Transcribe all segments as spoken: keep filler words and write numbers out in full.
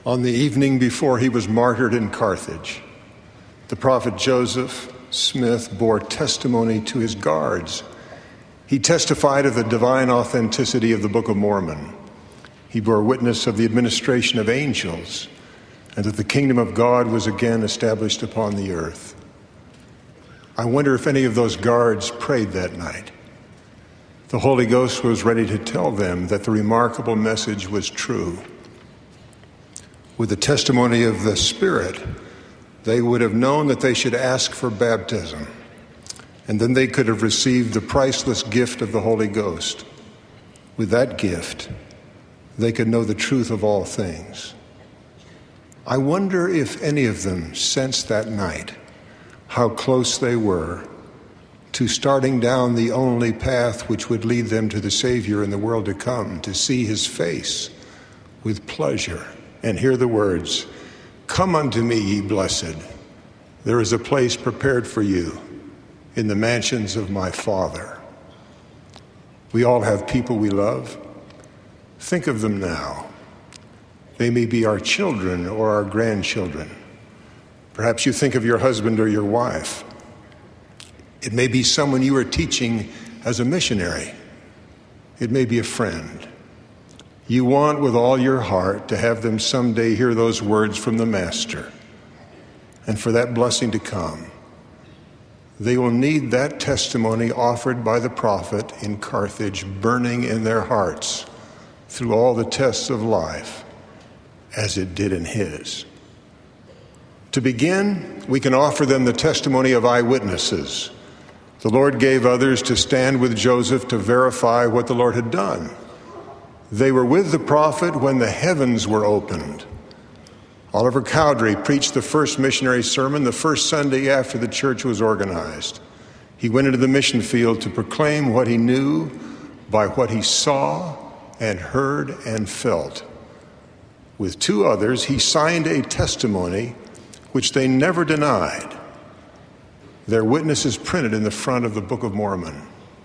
On the evening before he was martyred in Carthage, the prophet Joseph Smith bore testimony to his guards. He testified of the divine authenticity of the Book of Mormon. He bore witness of the administration of angels and that the kingdom of God was again established upon the earth. I wonder if any of those guards prayed that night. The Holy Ghost was ready to tell them that the remarkable message was true. With the testimony of the Spirit, they would have known that they should ask for baptism, and then they could have received the priceless gift of the Holy Ghost. With that gift, they could know the truth of all things. I wonder if any of them sensed that night how close they were to starting down the only path which would lead them to the Savior in the world to come, to see his face with pleasure and hear the words, "Come unto me, ye blessed. There is a place prepared for you in the mansions of my Father." We all have people we love. Think of them now. They may be our children or our grandchildren. Perhaps you think of your husband or your wife. It may be someone you are teaching as a missionary. It may be a friend. You want with all your heart to have them someday hear those words from the Master, and for that blessing to come. They will need that testimony offered by the prophet in Carthage burning in their hearts through all the tests of life, as it did in his. To begin, we can offer them the testimony of eyewitnesses. The Lord gave others to stand with Joseph to verify what the Lord had done. They were with the prophet when the heavens were opened. Oliver Cowdery preached the first missionary sermon the first Sunday after the church was organized. He went into the mission field to proclaim what he knew by what he saw and heard and felt. With two others, he signed a testimony which they never denied. Their witness is printed in the front of the Book of Mormon.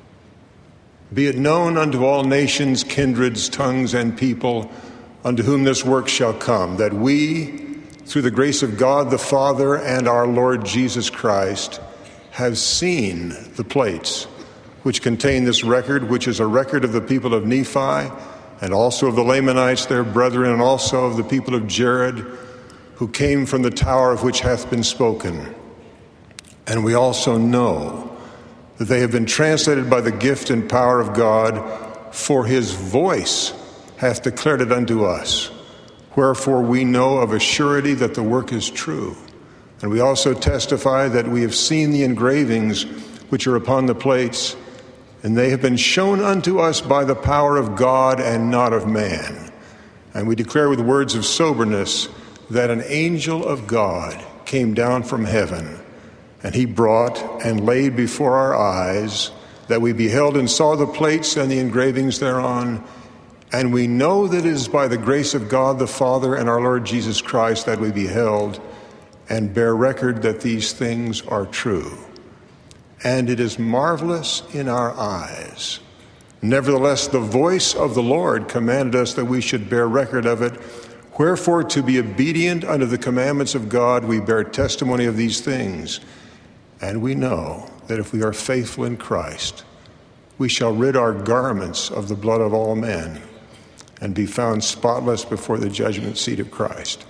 Be it known unto all nations, kindreds, tongues, and people, unto whom this work shall come, that we, through the grace of God the Father and our Lord Jesus Christ, have seen the plates which contain this record, which is a record of the people of Nephi, and also of the Lamanites, their brethren, and also of the people of Jared, who came from the tower of which hath been spoken. And we also know that they have been translated by the gift and power of God, for his voice hath declared it unto us. Wherefore we know of a surety that the work is true. And we also testify that we have seen the engravings which are upon the plates, and they have been shown unto us by the power of God and not of man. And we declare with words of soberness that an angel of God came down from heaven, and he brought and laid before our eyes that we beheld and saw the plates and the engravings thereon. And we know that it is by the grace of God the Father and our Lord Jesus Christ that we beheld, and bear record that these things are true. And it is marvelous in our eyes. Nevertheless, the voice of the Lord commanded us that we should bear record of it. Wherefore, to be obedient unto the commandments of God, we bear testimony of these things. And we know that if we are faithful in Christ, we shall rid our garments of the blood of all men and be found spotless before the judgment seat of Christ,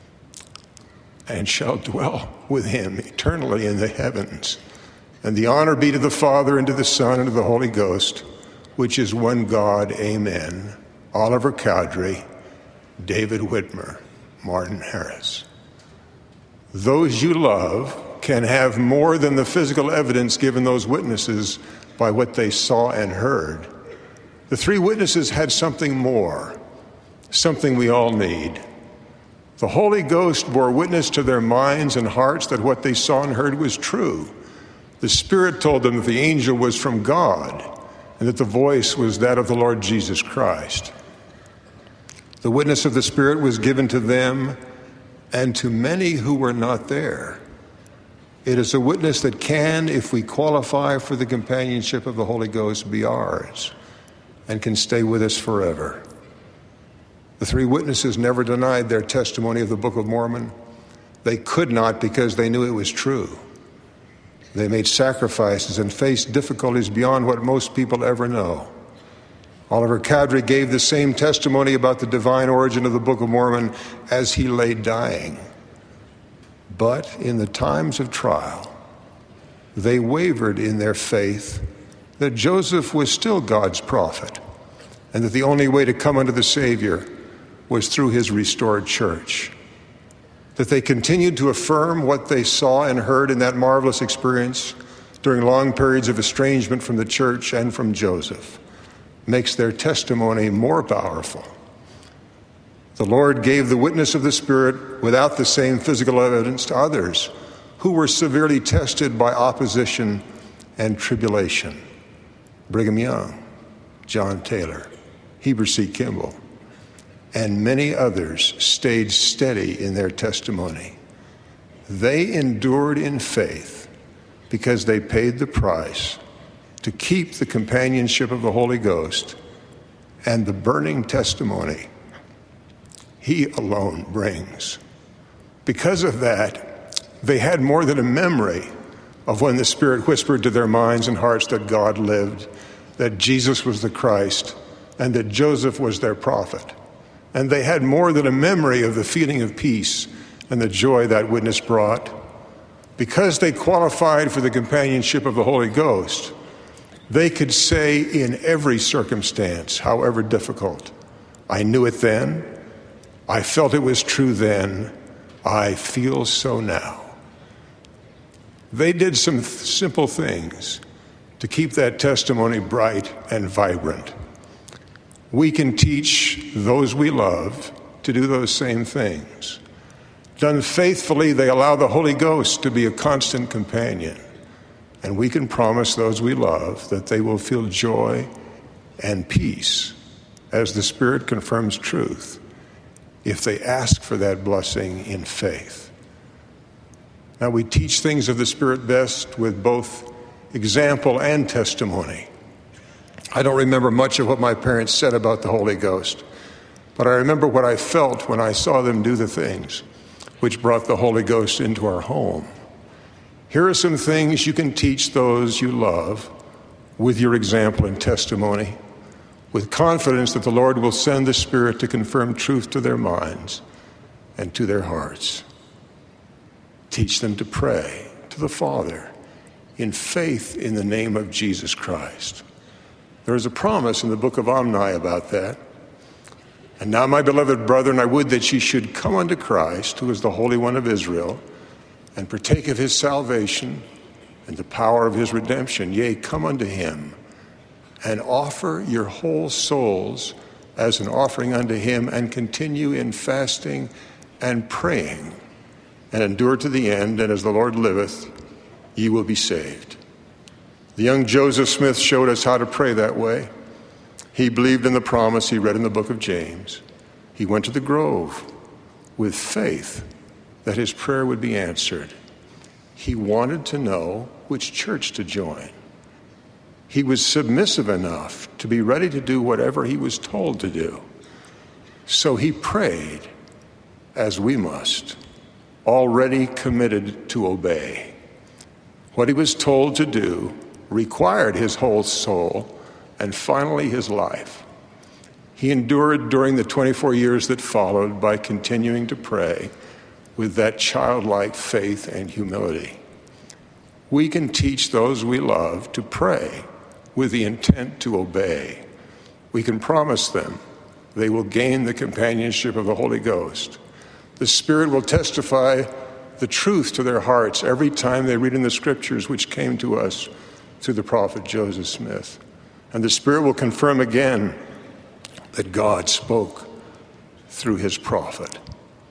and shall dwell with him eternally in the heavens. And the honor be to the Father, and to the Son, and to the Holy Ghost, which is one God. Amen. Oliver Cowdery, David Whitmer, Martin Harris. Those you love can have more than the physical evidence given those witnesses by what they saw and heard. The three witnesses had something more, something we all need. The Holy Ghost bore witness to their minds and hearts that what they saw and heard was true. The Spirit told them that the angel was from God and that the voice was that of the Lord Jesus Christ. The witness of the Spirit was given to them and to many who were not there. It is a witness that can, if we qualify for the companionship of the Holy Ghost, be ours and can stay with us forever. The three witnesses never denied their testimony of the Book of Mormon. They could not because they knew it was true. They made sacrifices and faced difficulties beyond what most people ever know. Oliver Cowdery gave the same testimony about the divine origin of the Book of Mormon as he lay dying. But in the times of trial, they wavered in their faith that Joseph was still God's prophet and that the only way to come unto the Savior was through his restored church. That they continued to affirm what they saw and heard in that marvelous experience during long periods of estrangement from the church and from Joseph makes their testimony more powerful. The Lord gave the witness of the Spirit without the same physical evidence to others who were severely tested by opposition and tribulation. Brigham Young, John Taylor, Heber C. Kimball, and many others stayed steady in their testimony. They endured in faith because they paid the price to keep the companionship of the Holy Ghost and the burning testimony He alone brings. Because of that, they had more than a memory of when the Spirit whispered to their minds and hearts that God lived, that Jesus was the Christ, and that Joseph was their prophet. And they had more than a memory of the feeling of peace and the joy that witness brought. Because they qualified for the companionship of the Holy Ghost, they could say in every circumstance, however difficult, I knew it then, I felt it was true then, I feel so now. They did some th- simple things to keep that testimony bright and vibrant. We can teach those we love to do those same things. Done faithfully, they allow the Holy Ghost to be a constant companion. And we can promise those we love that they will feel joy and peace as the Spirit confirms truth if they ask for that blessing in faith. Now, we teach things of the Spirit best with both example and testimony. I don't remember much of what my parents said about the Holy Ghost, but I remember what I felt when I saw them do the things which brought the Holy Ghost into our home. Here are some things you can teach those you love with your example and testimony, with confidence that the Lord will send the Spirit to confirm truth to their minds and to their hearts. Teach them to pray to the Father in faith in the name of Jesus Christ. There is a promise in the book of Omni about that. And now, my beloved brethren, I would that ye should come unto Christ, who is the Holy One of Israel, and partake of his salvation and the power of his redemption. Yea, come unto him, and offer your whole souls as an offering unto him, and continue in fasting and praying, and endure to the end, and as the Lord liveth, ye will be saved. The young Joseph Smith showed us how to pray that way. He believed in the promise he read in the book of James. He went to the grove with faith that his prayer would be answered. He wanted to know which church to join. He was submissive enough to be ready to do whatever he was told to do. So he prayed, as we must, already committed to obey. What he was told to do required his whole soul and finally his life. He endured during the twenty-four years that followed by continuing to pray with that childlike faith and humility. We can teach those we love to pray with the intent to obey. We can promise them they will gain the companionship of the Holy Ghost. The Spirit will testify the truth to their hearts every time they read in the Scriptures which came to us through the prophet Joseph Smith. And the Spirit will confirm again that God spoke through his prophet.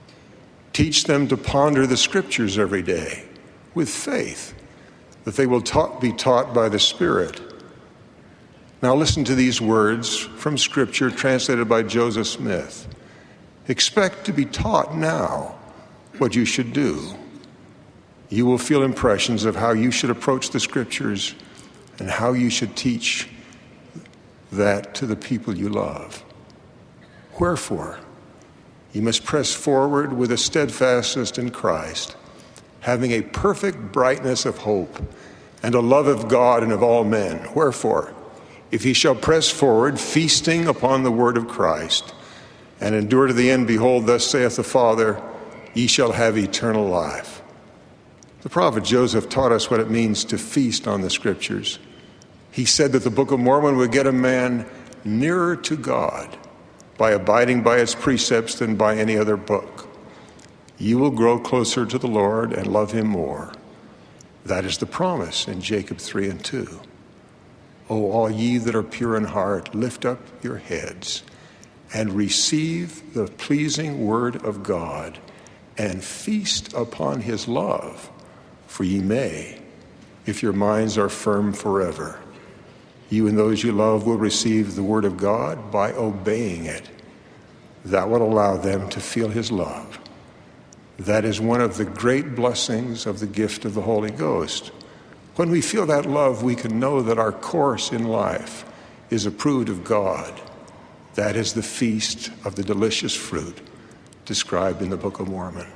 Teach them to ponder the Scriptures every day with faith, that they will ta- be taught by the Spirit. Now listen to these words from Scripture translated by Joseph Smith. Expect to be taught now what you should do. You will feel impressions of how you should approach the Scriptures and how you should teach that to the people you love. Wherefore, You must press forward with a steadfastness in Christ, having a perfect brightness of hope and a love of God and of all men. Wherefore, if ye shall press forward, feasting upon the word of Christ, and endure to the end, behold, thus saith the Father, ye shall have eternal life. The prophet Joseph taught us what it means to feast on the Scriptures. He said that the Book of Mormon would get a man nearer to God by abiding by its precepts than by any other book. You will grow closer to the Lord and love him more. That is the promise in Jacob three and two. O all ye that are pure in heart, lift up your heads and receive the pleasing word of God and feast upon his love, for ye may, if your minds are firm forever. You and those you love will receive the word of God by obeying it. That will allow them to feel his love. That is one of the great blessings of the gift of the Holy Ghost. When we feel that love, we can know that our course in life is approved of God. That is the feast of the delicious fruit described in the Book of Mormon.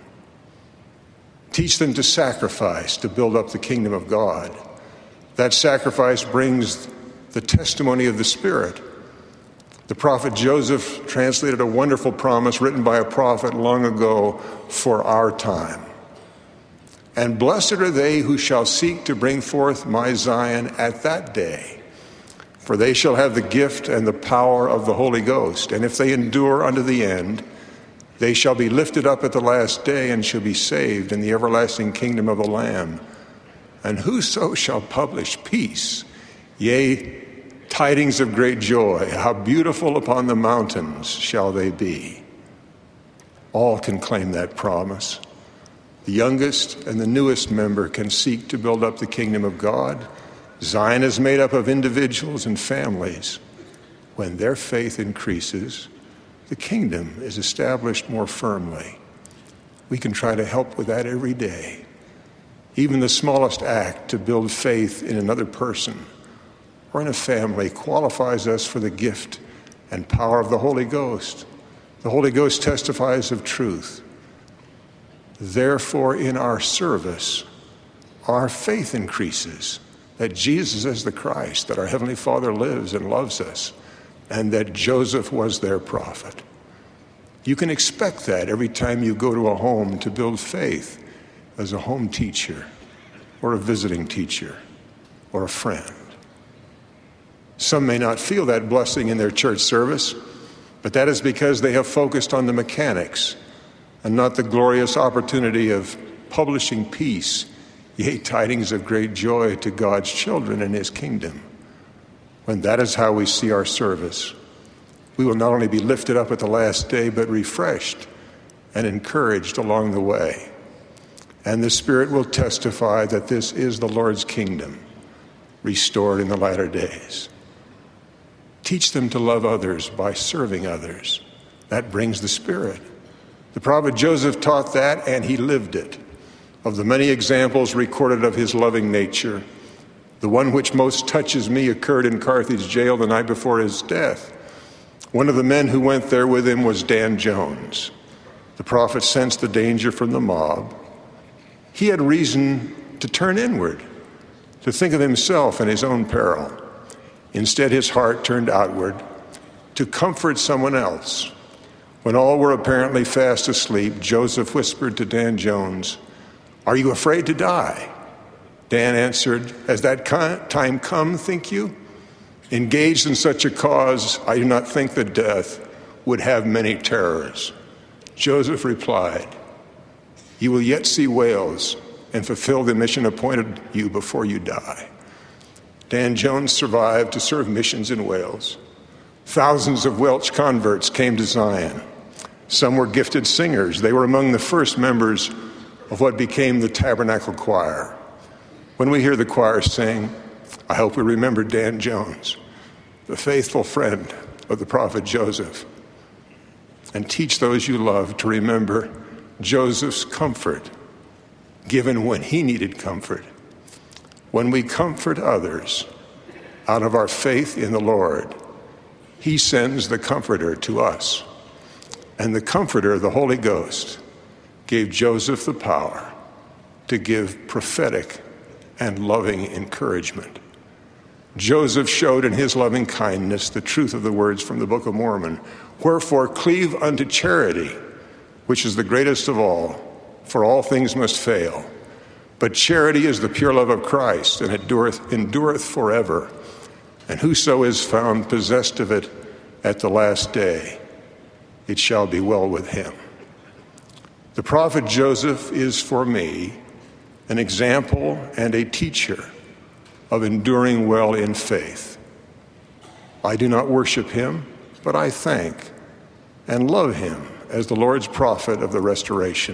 Teach them to sacrifice to build up the kingdom of God. That sacrifice brings the testimony of the Spirit. The prophet Joseph translated a wonderful promise written by a prophet long ago for our time. And blessed are they who shall seek to bring forth my Zion at that day, for they shall have the gift and the power of the Holy Ghost. And if they endure unto the end, they shall be lifted up at the last day and shall be saved in the everlasting kingdom of the Lamb. And whoso shall publish peace, yea, tidings of great joy, how beautiful upon the mountains shall they be. All can claim that promise. The youngest and the newest member can seek to build up the kingdom of God. Zion is made up of individuals and families. When their faith increases, the kingdom is established more firmly. We can try to help with that every day. Even the smallest act to build faith in another person or in a family qualifies us for the gift and power of the Holy Ghost. The Holy Ghost testifies of truth. Therefore, in our service, our faith increases, that Jesus is the Christ, that our Heavenly Father lives and loves us, and that Joseph was their prophet. You can expect that every time you go to a home to build faith as a home teacher or a visiting teacher or a friend. Some may not feel that blessing in their church service, but that is because they have focused on the mechanics and not the glorious opportunity of publishing peace, yea, tidings of great joy to God's children in his kingdom. When that is how we see our service, we will not only be lifted up at the last day, but refreshed and encouraged along the way. And the Spirit will testify that this is the Lord's kingdom, restored in the latter days. Teach them to love others by serving others. That brings the Spirit. The prophet Joseph taught that, and he lived it. Of the many examples recorded of his loving nature, the one which most touches me occurred in Carthage jail the night before his death. One of the men who went there with him was Dan Jones. The prophet sensed the danger from the mob. He had reason to turn inward, to think of himself and his own peril. Instead, his heart turned outward to comfort someone else. When all were apparently fast asleep, Joseph whispered to Dan Jones, "Are you afraid to die?" Dan answered, "Has that time come, think you? Engaged in such a cause, I do not think that death would have many terrors." Joseph replied, "You will yet see Wales and fulfill the mission appointed you before you die." Dan Jones survived to serve missions in Wales. Thousands of Welsh converts came to Zion. Some were gifted singers. They were among the first members of what became the Tabernacle Choir. When we hear the choir sing, I hope we remember Dan Jones, the faithful friend of the prophet Joseph, and teach those you love to remember Joseph's comfort, given when he needed comfort. When we comfort others out of our faith in the Lord, he sends the Comforter to us. And the Comforter, the Holy Ghost, gave Joseph the power to give prophetic and loving encouragement. Joseph showed in his loving kindness the truth of the words from the Book of Mormon. Wherefore cleave unto charity, which is the greatest of all, for all things must fail. But charity is the pure love of Christ, and endureth, endureth forever. And whoso is found possessed of it at the last day, it shall be well with him. The prophet Joseph is for me an example and a teacher of enduring well in faith. I do not worship him, but I thank and love him as the Lord's prophet of the restoration.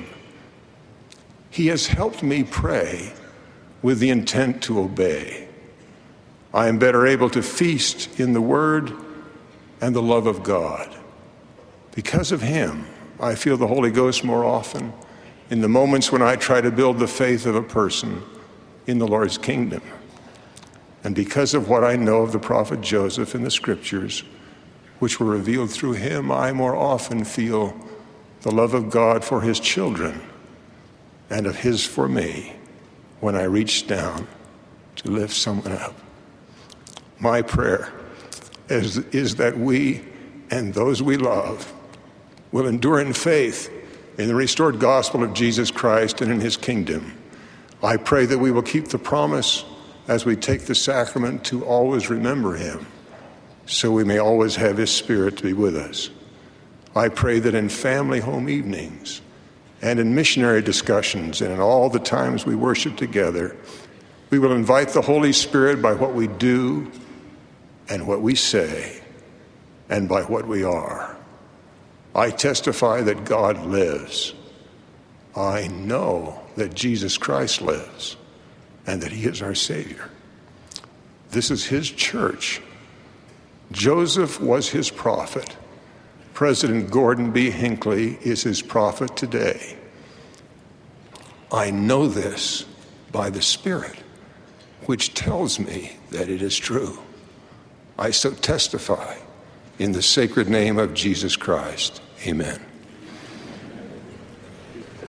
He has helped me pray with the intent to obey. I am better able to feast in the Word and the love of God. Because of him, I feel the Holy Ghost more often in the moments when I try to build the faith of a person in the Lord's kingdom. And because of what I know of the prophet Joseph in the Scriptures, which were revealed through him, I more often feel the love of God for his children and of his for me when I reach down to lift someone up. My prayer is, is that we and those we love will endure in faith in the restored gospel of Jesus Christ and in his kingdom. I pray that we will keep the promise as we take the sacrament to always remember him, so we may always have his Spirit to be with us. I pray that in family home evenings and in missionary discussions and in all the times we worship together, we will invite the Holy Spirit by what we do and what we say and by what we are. I testify that God lives. I know that Jesus Christ lives and that he is our Savior. This is his church. Joseph was his prophet. President Gordon B. Hinckley is his prophet today. I know this by the Spirit, which tells me that it is true. I so testify in the sacred name of Jesus Christ. Amen.